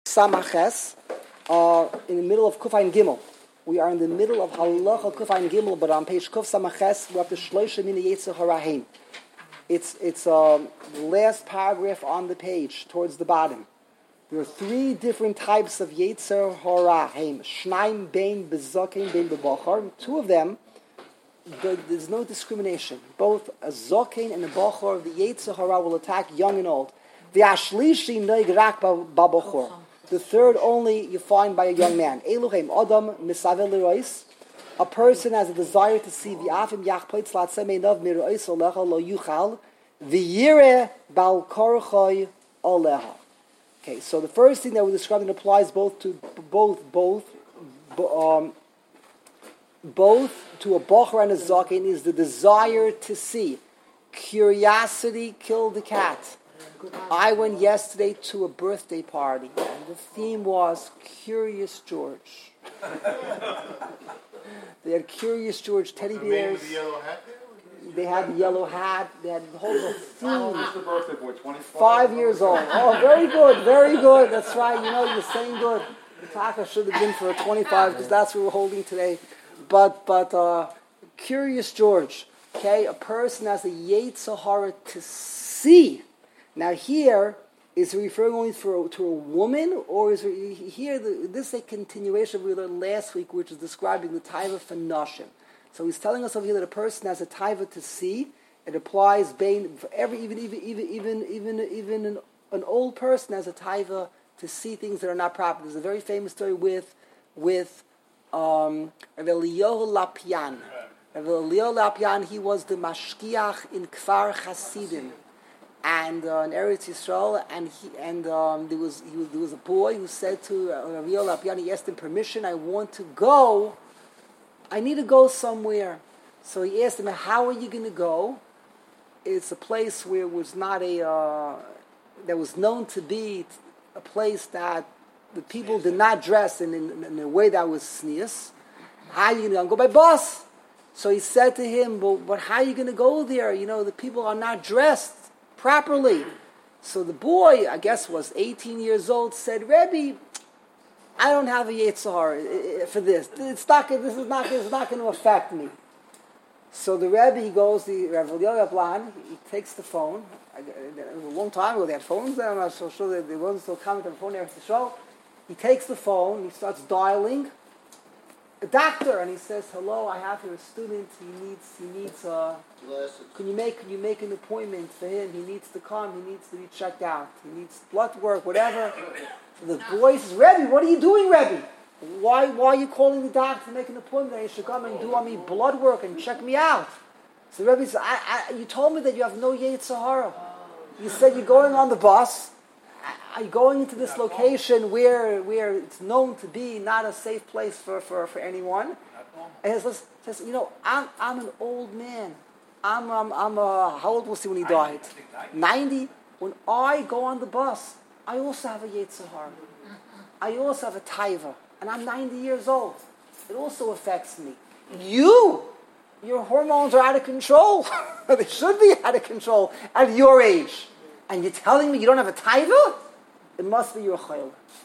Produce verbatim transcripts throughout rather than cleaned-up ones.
Samaches, uh, in the middle of Kufayin Gimel. We are in the middle of Halacha Kufayin Gimel, but on page Kuf Samaches, we have the Shloisha Mina Yetzer Haraheim. It's it's um, the last paragraph on the page, towards the bottom. There are three different types of Yetzer Haraheim. Shnaim Bein Bezokein Bein Bebachar. Two of them, the, there's no discrimination. Both a Zokein and a Bachar, the Yetzer Hara will attack young and old. The Ashlishi Noig Rak Babachor. The third only you find by a young man. Eluhem Adam Misavel Lerois. A person has a desire to see V'afim Yachpoitz Latsemeinav Mirois Olecha Lo Yuchal V'yire Bal Korchoy Oleha. Okay, so the first thing that we're describing applies both to both both um, both to a bocher and a zaken is the desire to see. Curiosity killed the cat. I went yesterday to a birthday party, and the theme was Curious George. They had Curious George teddy bears. The yellow hat there? They had the yellow hat. They had the whole the theme. How old is the birthday boy? twenty-five? Five years old. Oh, very good, very good. That's right. You know, you're saying good. The taka should have been for a twenty-five because that's what we're holding today. But but uh, Curious George. Okay, a person has a Yetzer Hara to see. Now here, is he referring only for, to a woman, or is it, here, the, this is a continuation we learned last week, which is describing the taiva for nashim. So he's telling us over here that a person has a taiva to see. It applies bein for every, even even even even even even an, an old person has a taiva to see things that are not proper. There's a very famous story with with um, Rav Eliyahu Lapian. Rav Eliyahu Lapian, he was the mashkiach in Kfar Hasidim. And uh, in Eretz Yisrael, and he and um, there was he was there was a boy who said to uh, Rav Lapian, he asked him permission. I want to go. I need to go somewhere. So he asked him, "How are you going to go?" It's a place where it was not a uh, that was known to be a place that the people did not dress in in, in a way that was sneers. How are you going to go? Go by bus. So he said to him, "But but how are you going to go there? You know, the people are not dressed properly." So the boy, I guess, was eighteen years old, said, "Rebbe, I don't have a Yetzer Hara for this. It's not. This is not. This is not going to affect me." So the Rebbe, he goes, the Rav Eliyahu Lapian, he takes the phone. It was a long time ago. They had phones then. I'm not so sure that they wasn't still coming to the phone there to show. He takes the phone. He starts dialing a doctor, and he says, "Hello, I have here a student. He needs. He needs. Uh, can you make? Can you make an appointment for him? He needs to come. He needs to be checked out. He needs blood work, whatever." So the boy says, "Rebbe, what are you doing, Rebbe? Why? Why are you calling the doctor to make an appointment? He should come and do on me blood work and check me out." So the Rebbe says, I, I, "You told me that you have no Yetzer Hara. You said you're going on the bus. Are you going into this location where where it's known to be not a safe place for, for, for anyone?" And he says, says, "You know, I'm I'm an old man. I'm I'm I'm uh, how old was he when he died? ninety. When I go on the bus, I also have a Yetzer Hara. I also have a taiva, and I'm ninety years old. It also affects me. You, your hormones are out of control. They should be out of control at your age, and you're telling me you don't have a taiva? It must be your chayil."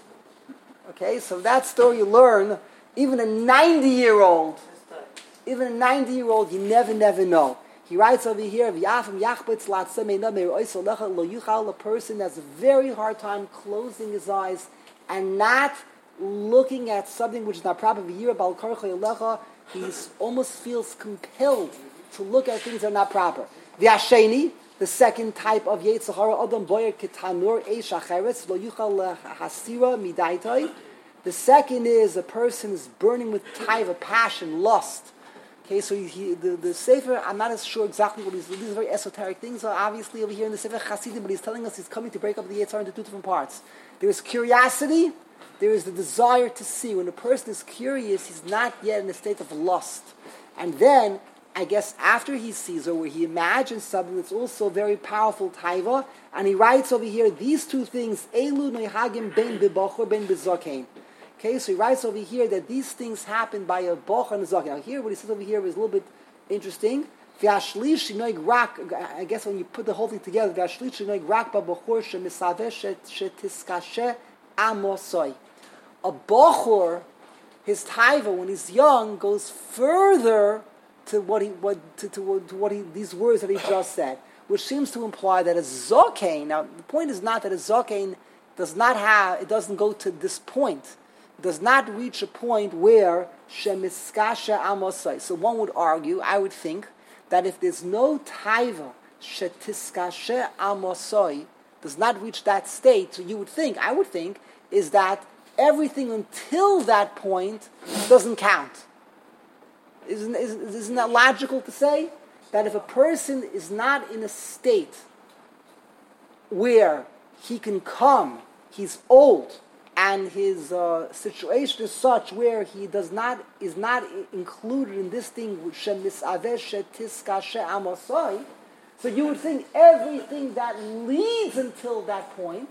Okay, so that story you learn, even a ninety-year-old, even a ninety-year-old, you never, never know. He writes over here, a person has a very hard time closing his eyes and not looking at something which is not proper. He almost feels compelled to look at things that are not proper. The Asheni, the second type of Yetzer Hara, Adam Boyer Ketanur Eish Acheretz Lo Yuchal Hasira Midaitai. The second is a person is burning with taiva, passion, lust. Okay, so he, he, the, the Sefer, I'm not as sure exactly what he's, these are very esoteric things, are obviously over here in the Sefer Chasidim, but he's telling us he's coming to break up the Yetzer Hara into two different parts. There is curiosity, there is the desire to see. When a person is curious, he's not yet in a state of lust. And then, I guess after he sees or where he imagines something that's also very powerful taiva, and he writes over here, these two things, Elu Noihagim Ben Bibachor Ben Bizokein. Okay, so he writes over here that these things happen by a boch and a zaken. Now here, what he says over here is a little bit interesting. I guess when you put the whole thing together, amosoi. A bochur, his taiva when he's young, goes further to what he what to, to, to what he these words that he just said, which seems to imply that a zokain. Now, the point is not that a zokain does not have, it doesn't go to this point, it does not reach a point where shemiskasha amosai. So one would argue, I would think, that if there's no taiva shetiskasha amosai, does not reach that state, so you would think, I would think, is that everything until that point doesn't count. Isn't, isn't, isn't that logical to say? That if a person is not in a state where he can come, he's old, and his uh, situation is such where he does not is not included in this thing, so you would think everything that leads until that point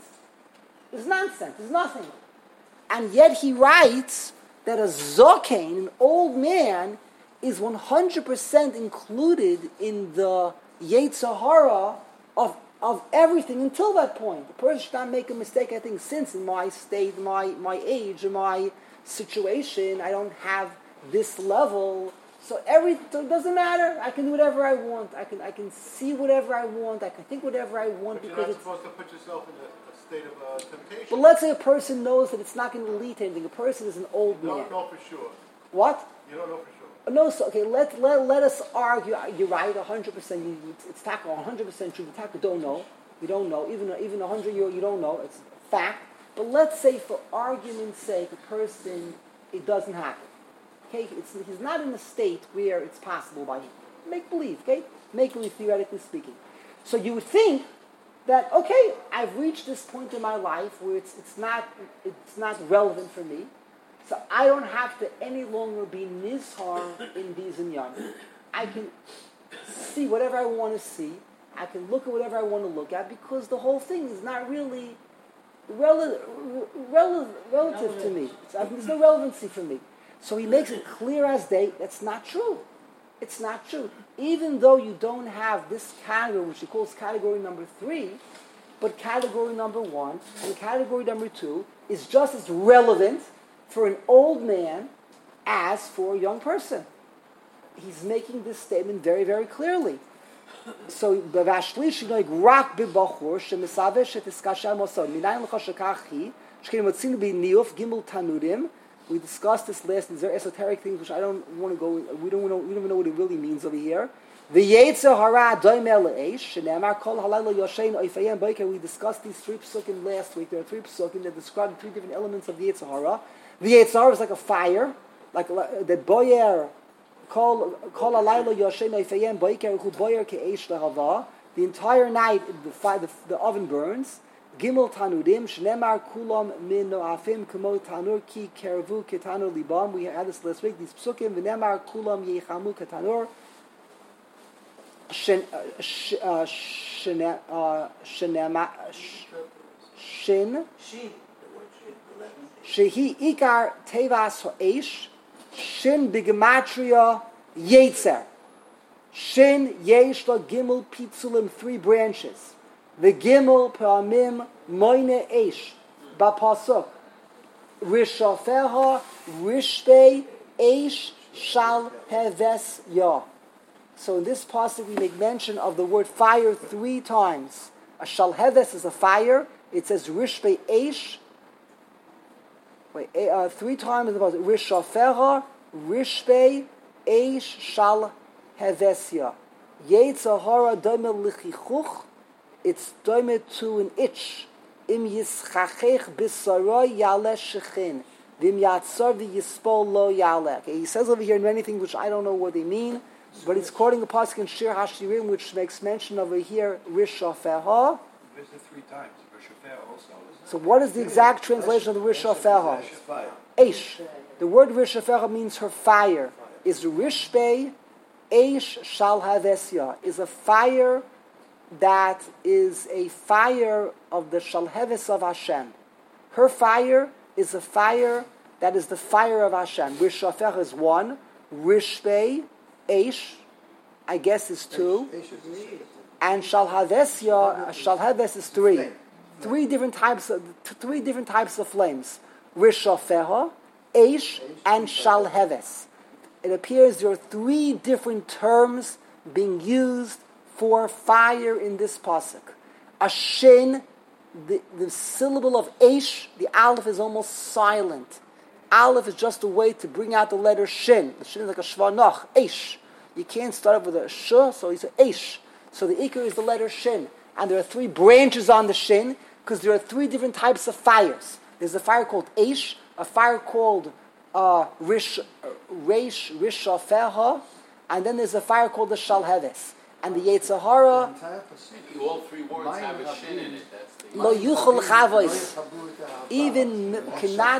is nonsense, is nothing. And yet he writes that a zokain, an old man, is one hundred percent included in the Yetzer Hara of, of everything until that point. The person should not make a mistake, I think, since in my state, my, my age, in my situation, I don't have this level. So every so it doesn't matter. I can do whatever I want. I can I can see whatever I want. I can think whatever I want. But you're because not it's, supposed to put yourself in a, a state of uh, temptation. but let's say a person knows that it's not going to lead to anything. A person is an old You man. don't know for sure. What? You don't know for sure. No, so, okay, let, let, let us argue. You're right, one hundred percent. You, it's it's taka, one hundred percent true. The taka don't know. You don't know. Even even one hundred year, you don't know. It's a fact. But let's say, for argument's sake, a person, it doesn't happen. Okay, it's, he's not in a state where it's possible by him. Make believe, okay? Make believe, theoretically speaking. So you would think that, okay, I've reached this point in my life where it's it's not it's not relevant for me. So I don't have to any longer be nizhar in these inyanim. I can see whatever I want to see. I can look at whatever I want to look at because the whole thing is not really rel- rel- relative to me. It's, I mean, there's no relevancy for me. So he makes it clear as day, that's not true. It's not true. Even though you don't have this category, which he calls category number three, but category number one and category number two is just as relevant for an old man as for a young person. He's making this statement very, very clearly. So, b'vashlishi noig rak b'bachur shemisaveh shetiskasha mosod minayin l'cha shekachi shkein motzinu b'niyuf gimel tanurim. We discussed this last. These are esoteric things which I don't want to go. We don't know. We don't even know what it really means over here. The Yetzer Hara doimel le'esh shenemar kol halayla yoshein oifayim boiker. We discussed these three psukim last week. There are three psukim that describe three different elements of the Yetzer Hara. The Yetzer Hara is like a fire, like that boyer kol kol halayla yoshein oifayim boiker who boyer ke'esh lehava. The entire night the fire, the, the oven burns. Gimel tanurim shnemar kulam min noafim kamo tanur ki kervu ketanur libam. We had this last week. These psukim v'nemar kulam yechamu ketanur. Shin shin shinema shin shehi ikar tevas ha'esh shin b'gematria yetzer shin yesh la gimel pitzulim, three branches. The gimel pa'amim moine eish ba'pasuk rishafeha rishbei eish shal heves ya. So in this pasuk we make mention of the word fire three times. A shal heves is a fire. It says rishbei eish. Wait, uh, three times in the pasuk. Rishafeha rishbei eish shal heves ya. Yetzer hara domel lichichuch. It's doimed to an itch. Im yischachech b'saroy yale shechin. Vim yatzar v'yispol lo yale. Okay, he says over here many things which I don't know what they mean, but he's quoting a pasuk in Shir Hashirim which makes mention over here rishafeha. There's it three times. Rishafeha also. So what is the exact translation of the rishafeha? Eish. The word rishafeha means her fire. Is rishbei eish shal havesya. Is a fire that is a fire of the Shalheves of Hashem. Her fire is a fire that is the fire of Hashem. Rishafech is one. Rishbei, Eish, I guess is two. And Shalhavesya, Shalheves is three. three different types of three different types of flames: Rishafeha, Eish, and Shalheves. It appears there are three different terms being used for fire in this pasuk. A shin, the, the syllable of Eish, the aleph is almost silent. Aleph is just a way to bring out the letter shin. The shin is like a shvanach, Eish. You can't start off with a sh, so you say Eish. So the ikar is the letter shin. And there are three branches on the shin, because there are three different types of fires. There's a fire called Eish, a fire called uh, Rish, Reish, Rishafeha, and then there's a fire called the Shalheves. And the Yetzer Hara, all three words have a shin in it. That's the Lo Yuchel Chavois, even cannot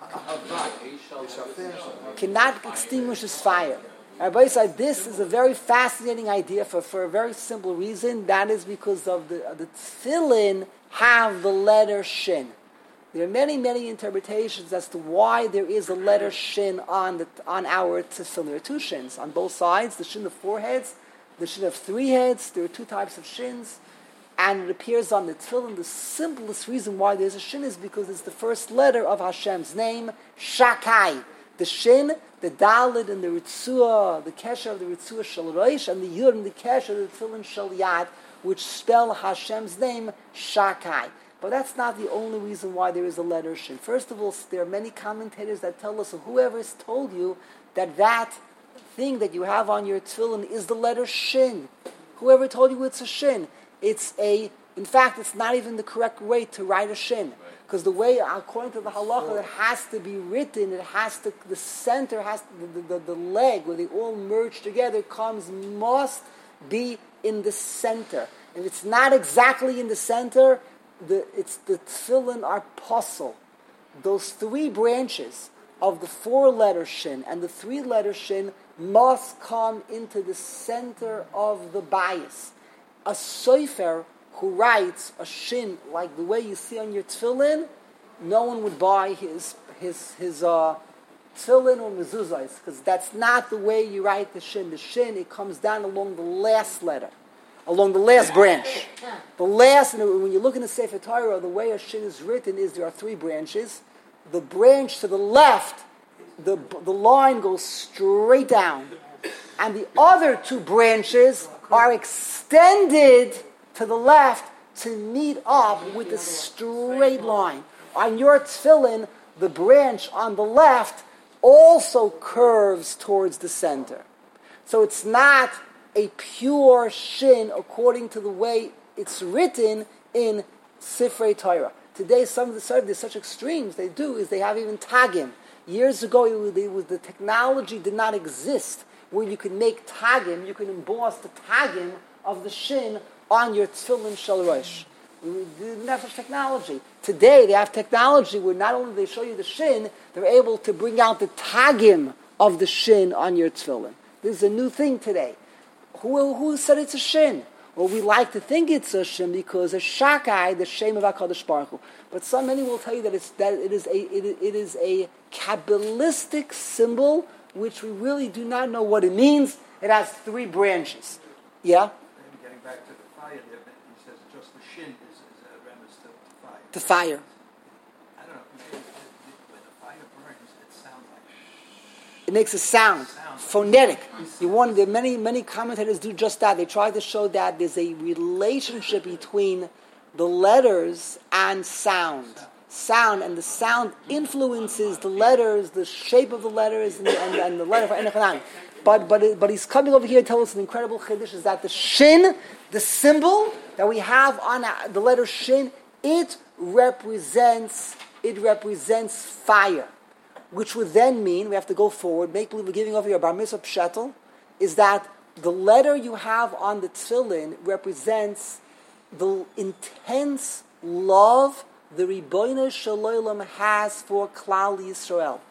cannot extinguish his fire. Rabbi said this is a very fascinating idea for, for a very simple reason. That is because of the the tefillin have the letter shin. There are many, many interpretations as to why there is a letter shin on the on our tefillin. There are two shins on both sides: the shin of four heads, the shin of three heads. There are two types of shins, and it appears on the tefillin. The simplest reason why there's a shin is because it's the first letter of Hashem's name, Shakai. The shin, the Dalet, and the Ritzua, the Kesher of the Ritzua Shel Rosh, and the Yud and the Kesher of the Tefillin Shel Yad, which spell Hashem's name, Shakai. But that's not the only reason why there is a letter shin. First of all, there are many commentators that tell us, or whoever has told you, that that thing that you have on your tefillin is the letter shin. Whoever told you it's a shin, it's a, in fact, it's not even the correct way to write a shin. Because the way, according to the halacha, it has to be written, it has to, the center has, to, the, the, the leg, where they all merge together, comes, must be in the center. If it's not exactly in the center, the, it's the tefillin are puzzle. Those three branches of the four-letter shin and the three-letter shin must come into the center of the bias. A sofer who writes a shin like the way you see on your tefillin, no one would buy his his his uh, tefillin or mezuzahs, because that's not the way you write the shin. The shin, it comes down along the last letter, along the last branch. The last, when you look in the Sefer Torah, the way a shin is written is there are three branches. The branch to the left, the the line goes straight down, and the other two branches are extended to the left to meet up with a straight line. On your tefillin, the branch on the left also curves towards the center. So it's not a pure shin according to the way it's written in Sifrei Torah. Today, some of the Sifrei, there's such extremes they do, is they have even tagim. Years ago, it was, it was, the technology did not exist where you could make tagim, you could emboss the tagim of the shin on your tefillin shel rosh. We didn't have such technology. Today they have technology where not only they show you the shin, they're able to bring out the tagim of the shin on your tefillin. This is a new thing today. Who, who said it's a shin? Well, we like to think it's a shin because a shakai, the shem of HaKadosh Baruch Hu. But some many will tell you that it's that it is a it, it is a Kabbalistic symbol which we really do not know what it means. It has three branches. Yeah. And getting back to the fire there, he says just the shin is, is a reference to the fire. The fire. I don't know. When the fire burns, it sounds like. It makes a sound, sound. Phonetic. You want the many many commentators do just that. They try to show that there's a relationship between the letters and sound. Sound, and the sound influences the letters, the shape of the letters, and, and, and the letter for Enechanan. But but it, but he's coming over here to tell us an incredible chiddush, is that the shin, the symbol that we have on the letter shin, it represents it represents fire, which would then mean, we have to go forward, make believe we're giving over your bar mitzvah pshetel, is that the letter you have on the tefillin represents the intense love the Ribono Shel Olam has for Klal Yisrael.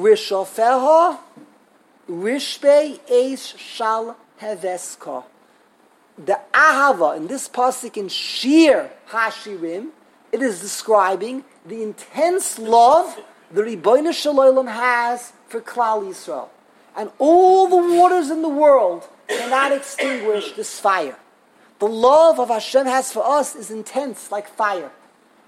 Rishofeha, Rishbei Eish Shal Heveska. The Ahava, in this pasuk in Shir Hashirim, it is describing the intense love the Ribono Shel Olam has for Klal Yisrael. And all the waters in the world cannot extinguish this fire. The love of Hashem has for us is intense, like fire.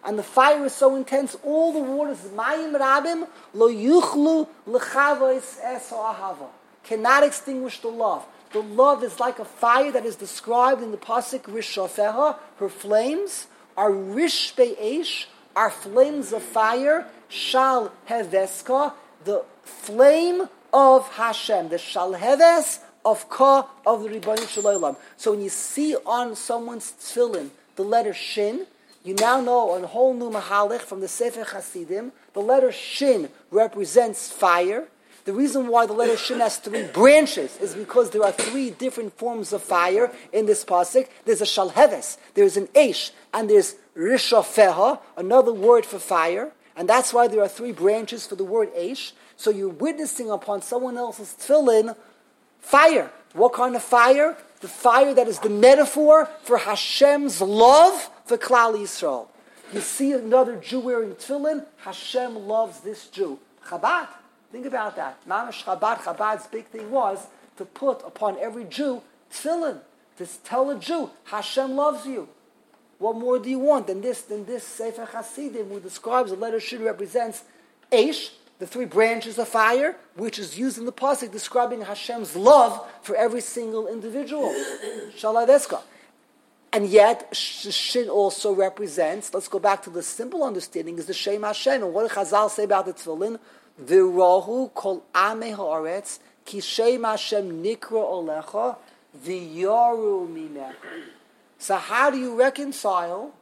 And the fire is so intense, all the waters, mayim rabim, lo yuchlu l'chavos es ha'ahava, cannot extinguish the love. The love is like a fire that is described in the pasuk Rish Shofeha. Her flames are Rish Be'esh, are flames of fire, Shal Heveska, the flame of Hashem, the Shal Heves of Ka of the Ribono Shel Olam. So when you see on someone's tefillin the letter Shin, you now know a whole new mahalech from the Sefer Hasidim. The letter Shin represents fire. The reason why the letter Shin has three branches is because there are three different forms of fire in this pasuk. There's a Shalheves, there's an Eish, and there's Rishofeha, another word for fire. And that's why there are three branches for the word Eish. So you're witnessing upon someone else's tefillin fire. What kind of fire? The fire that is the metaphor for Hashem's love for Klal Yisrael. You see another Jew wearing tefillin, Hashem loves this Jew. Chabad. Think about that. Mamash Chabad, Chabad's big thing was to put upon every Jew tefillin, to tell a Jew, Hashem loves you. What more do you want than this, than this Sefer Hasidim, who describes the letter Shin represents Eish, the three branches of fire, which is used in the pasuk describing Hashem's love for every single individual. Shaladeska. And yet, Shin also represents, let's go back to the simple understanding, is the Shem Hashem. And what did Chazal say about the tefillin? V'rohu kol amei haaretz ki Shem Hashem nikra olecha v'yaru mimecha. So how do you reconcile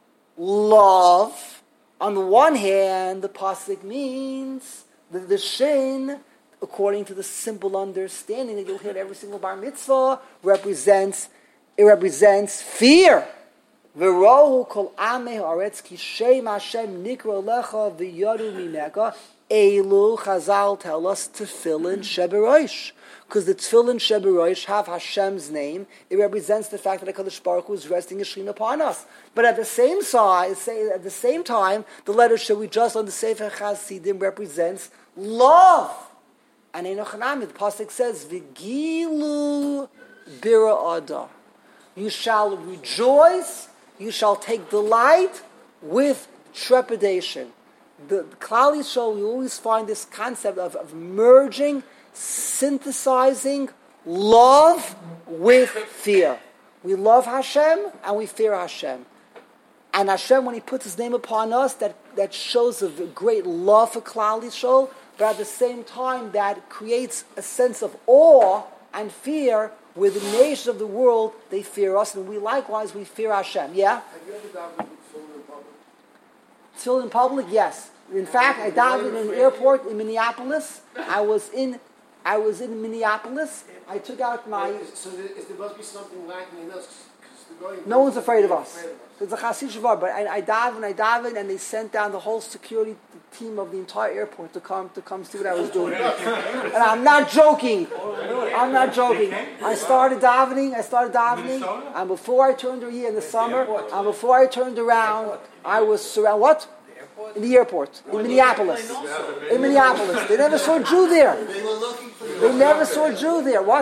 love? On the one hand, the pasuk means the, the Shin, according to the simple understanding that you'll hear every single bar mitzvah, represents it represents fear. V'rohu kol amei haaretz ki Shem Hashem nikra olecha v'yaru mimecha. Elu Chazal tell us tefillin sheberosh, because the tefillin sheberosh have Hashem's name. It represents the fact that HaKadosh Baruch Hu is resting His Shin upon us. But at the same side, at the same time, the letter shall we just on the Sefer Hasidim represents love. And Enochanami, the pasuk says, "V'gilu bira ada." You shall rejoice, you shall take delight with trepidation. The, the Klal Yisrael, we always find this concept of, of merging, synthesizing love with fear. We love Hashem and we fear Hashem. And Hashem, when He puts His name upon us, that, that shows a great love for Klal Yisrael, but at the same time that creates a sense of awe and fear where the nations of the world, they fear us, and we likewise, we fear Hashem. Yeah? Have you ever davened with tefillin in public? Tefillin in public, yes. In fact, I davened in an airport in Minneapolis. I was in, I was in Minneapolis. I took out my. So there, there must be something lacking in us. No one's afraid of us. It's a Chassid Shavar, but I, I davened, I davened, and they sent down the whole security team of the entire airport to come to come see what I was doing. And I'm not joking. I'm not joking. I started davening. I started davening, and before I turned around in the summer, and before I turned around, I was surrounded. What? In the airport, in Minneapolis. In Minneapolis. They never saw a Jew there. They never saw a Jew there. What?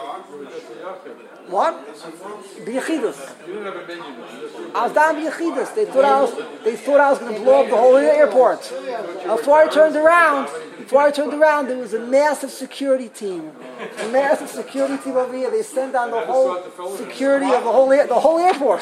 What? B'yechidus. I was down b'yechidus. They thought I was. They thought I was going to blow up the whole airport. Before I turned around, before I turned around, there was a massive security team. A massive security team over here. They sent down the whole security of the whole air, the whole airport.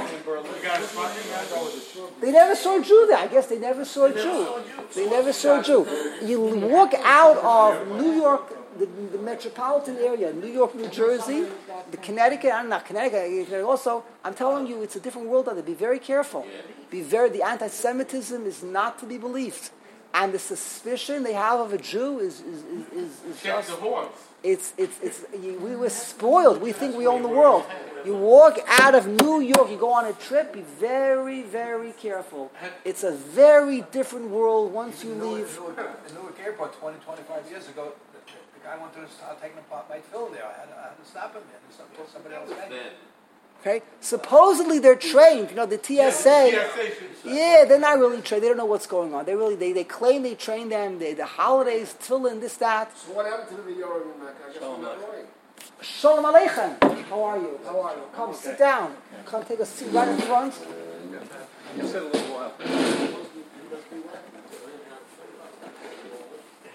They never saw a Jew there. I guess they never saw a Jew. They never saw a Jew. You walk out of New York. The, the metropolitan area, New York, New Jersey, the Connecticut, I'm not Connecticut, also, I'm telling you, it's a different world out there. Be very careful. Be very, the anti-Semitism is not to be believed. And the suspicion they have of a Jew is, is, is, is, is just, it's, it's, it's, you, we were spoiled. We think we own the world. You walk out of New York, you go on a trip, be very, very careful. It's a very different world once you leave. In Newark Airport twenty, twenty-five years ago, I wanted to start taking apart my fill there. I had, I had to stop him there. Until somebody else had it. Okay? Supposedly they're trained. You know, the T S A. Yeah, the T S A yeah, they're not really trained. They don't know what's going on. They really, they, they claim they train them. They, the holidays, tefillin, this, that. So what happened to the Yoram in that? I guess we're not going. Shalom Aleichem. How are you? How are you? Come, sit down. Come take a seat right in front. You said a little while.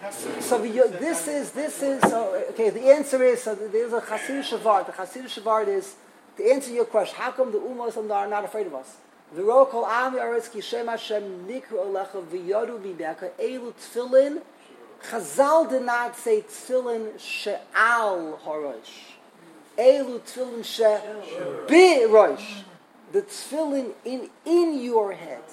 So the, this is, this is, so, okay, the answer is, so there's a Hasidic Shavart. The Hasidic Shavart is, to answer your question, how come the Ummos are not afraid of us? V'ro kol ami aretz ki shem Hashem nikru olecha v'yodu mimeka elu tefillin. Chazal did not say tefillin she'al horosh. Elu tefillin she'bi rosh. The tefillin in, in your head.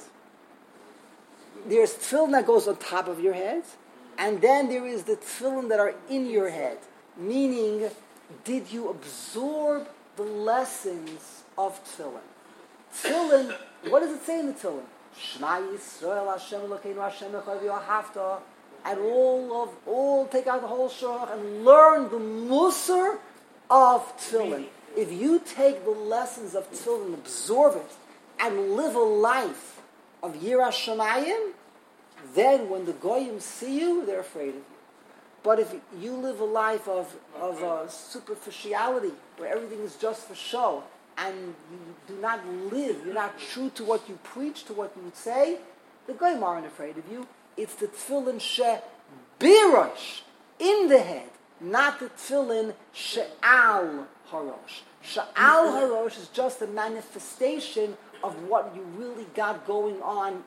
There's tefillin that goes on top of your head, and then there is the tefillin that are in your head. Meaning, did you absorb the lessons of tefillin? Tefillin, what does it say in the tefillin? Shema Yisrael Hashem Elokeinu Hashem Echad V'Ahavta. And all of, all, take out the whole shorach and learn the musar of tefillin. If you take the lessons of tefillin, absorb it, and live a life of Yiras Shamayim, then when the goyim see you, they're afraid of you. But if you live a life of, of uh, superficiality, where everything is just for show, and you do not live, you're not true to what you preach, to what you say, the goyim aren't afraid of you. It's the tefillin she birosh, in the head, not the tefillin she'al harosh. She'al harosh is just a manifestation of what you really got going on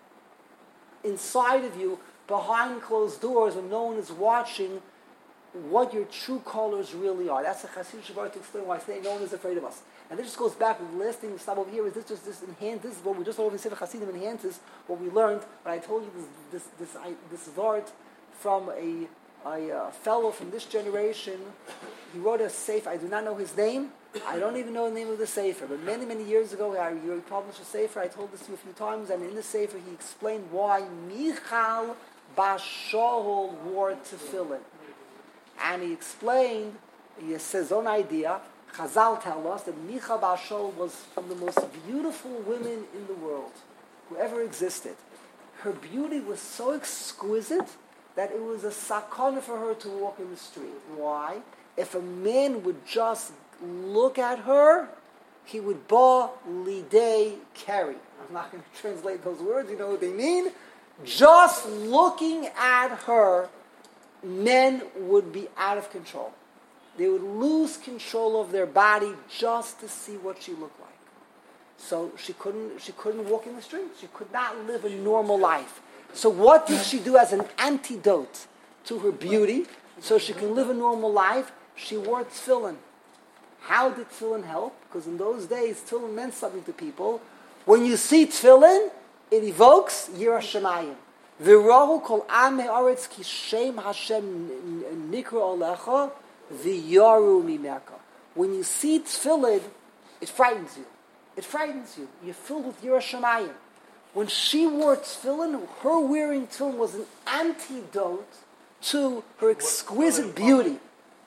inside of you, behind closed doors, when no one is watching, what your true colors really are. That's the Hasidic Shavart to explain why I say no one is afraid of us. And this just goes back, the last thing we stop over here is this just this enhance, this is what we just over in Sefer Hasidim enhances what we learned. But I told you this this this, I, this Vart from a, a uh, fellow from this generation. He wrote a sefer. I do not know his name. I don't even know the name of the sefer. But many, many years ago, he published a sefer. I told this to you a few times. And in the sefer, he explained why Michal Bas Shaul wore tefillin. And he explained, he says his own idea. Chazal tell us that Michal Bas Shaul was from the most beautiful women in the world, who ever existed. Her beauty was so exquisite that it was a sakana for her to walk in the street. Why? If a man would just look at her, he would ba lidei carry. I'm not going to translate those words, you know what they mean. Just looking at her, men would be out of control. They would lose control of their body just to see what she looked like. So she couldn't she couldn't walk in the street. She could not live a normal life. So what did she do as an antidote to her beauty, so she can live a normal life? She wore tefillin. How did tefillin help? Because in those days, tefillin meant something to people. When you see tefillin, it evokes Yiras Shamayim. V'rahu kol am ha'aretz ki shem Hashem nikra olecha v'yaru mimeka. When you see tefillin, it frightens you. It frightens you. You're filled with Yiras Shamayim. When she wore tefillin, her wearing tefillin was an antidote to her exquisite beauty.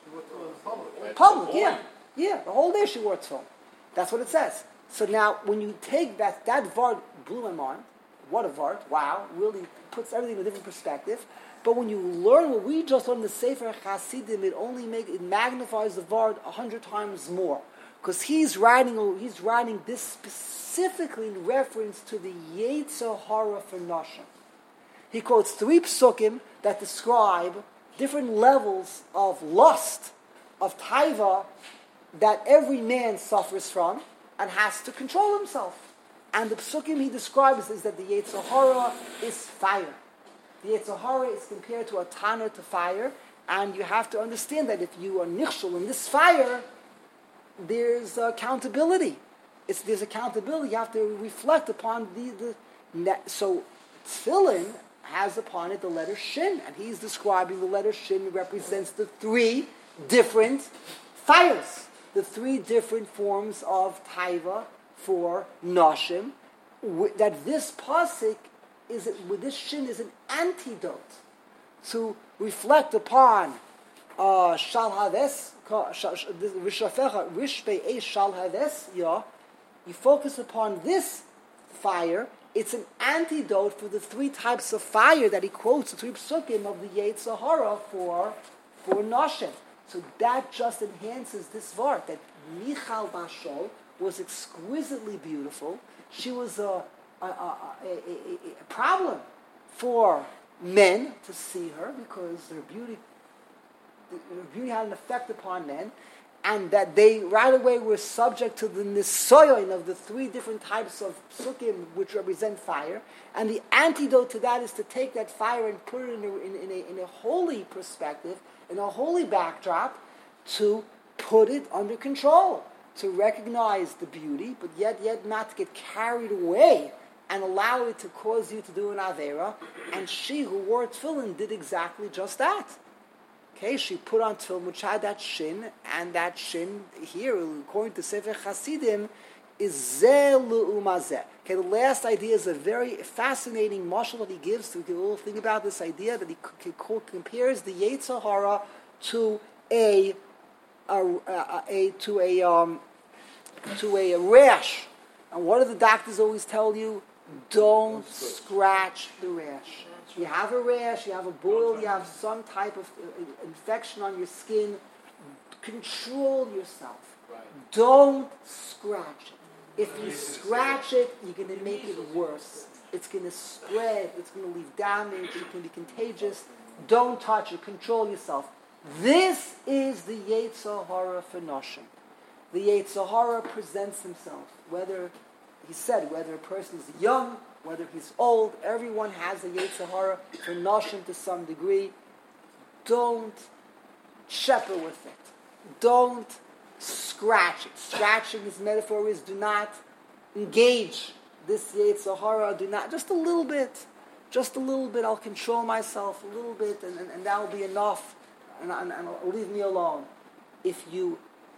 Public, yeah. Yeah, the whole day she wore tefillin. That's what it says. So now, when you take that, that Vart blew my mind. What a Vart. Wow. Really puts everything in a different perspective. But when you learn what we just learned in the Sefer Hasidim, it only make, it magnifies the Vart a hundred times more. Because he's writing, he's writing this specifically in reference to the Yetzer Hara for Nashim. He quotes three psukim that describe different levels of lust, of taiva, that every man suffers from and has to control himself. And the psukim he describes is that the Yetzer Hara is fire. The Yetzer Hara is compared to a tanner to fire, and you have to understand that if you are nichshul in this fire, there's accountability. It's, there's accountability. You have to reflect upon the... the so, tefillin has upon it the letter shin, and he's describing the letter shin represents the three different fires, the three different forms of taiva for nashim, that this pasuk is, with this shin is an antidote to reflect upon uh, shal hades, rishafecha, rishpei eish shal hades, yeah. You focus upon this fire. It's an antidote for the three types of fire that he quotes, the three psukim of the Yetzer Hara for, for nashim. So that just enhances this vart, that Michal Bas Shaul was exquisitely beautiful. She was a, a, a, a, a, a problem for men to see her because her beauty, her beauty had an effect upon men, and that they right away were subject to the nisoyon of the three different types of psukim which represent fire. And the antidote to that is to take that fire and put it in a, in, in a, in a holy perspective, in a holy backdrop, to put it under control, to recognize the beauty, but yet yet not to get carried away and allow it to cause you to do an avera. And she who wore tefillin did exactly just that. Okay, she put on tefillin which had that shin, and that shin here, according to Sefer Hasidim, is zeh lu'umazeh. Okay, the last idea is a very fascinating mashal that he gives to give a little thing about this idea that he c- c- compares the Yetzer Hara to a, a, a, a to a um, to a rash. And what do the doctors always tell you? Don't scratch the rash. You have a rash, you have a boil, you have some type of uh, infection on your skin. Control yourself. Right. Don't scratch it. If you scratch it, you're going to make it worse. It's going to spread. It's going to leave damage. It can be contagious. Don't touch it. Control yourself. This is the Yetzer Hara for Noshim. The Yetzer Hara presents himself. Whether, he said, whether a person is young, whether he's old, everyone has a Yetzer Hara for Noshim to some degree. Don't shepherd with it. Don't scratch it. Scratching, his metaphor is, do not engage this Yetzer Hara. Do not, just a little bit. Just a little bit. I'll control myself a little bit, and, and, and that will be enough. And, and, and leave me alone. If you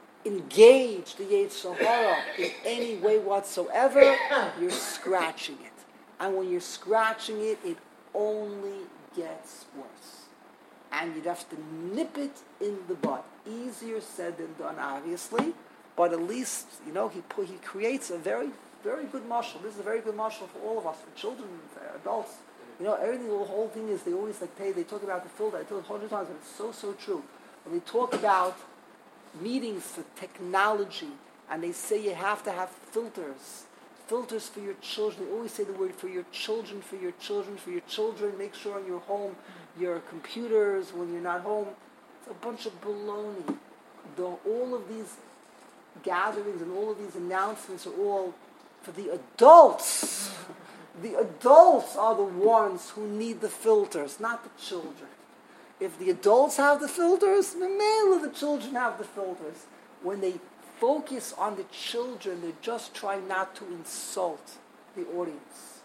engage the Yetzer Hara in any way whatsoever, you're scratching it. And when you're scratching it, it only gets worse. And you'd have to nip it in the bud. Easier said than done, obviously, but at least, you know, he put, he creates a very, very good mashal. This is a very good mashal for all of us, for children, for adults. You know, everything, the whole thing is, they always like, they, they talk about the filter. I told it a hundred times, but it's so, so true. When they talk about meetings for technology, and they say you have to have filters, filters for your children. They always say the word for your children, for your children, for your children. Make sure in your home, your computers, when you're not home. It's a bunch of baloney. The, all of these gatherings and all of these announcements are all for the adults. The adults are the ones who need the filters, not the children. If the adults have the filters, mainly the children have the filters. When they focus on the children, they're just trying not to insult the audience.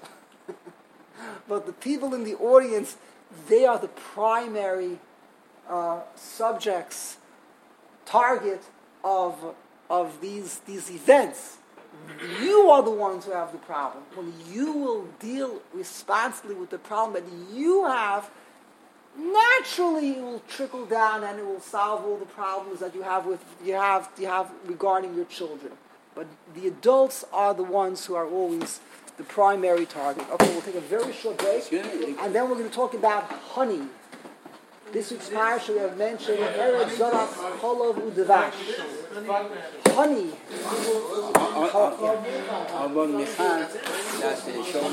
But the people in the audience, they are the primary uh, subjects, target of, of these, these events. You are the ones who have the problem. When you will deal responsibly with the problem that you have, naturally it will trickle down and it will solve all the problems that you have with you have you have regarding your children. But the adults are the ones who are always the primary target. Okay, we'll take a very short break, and then we're going to talk about honey. This week's parasha we have mentioned Eretz Zoras Cholov U'Devash. Honey.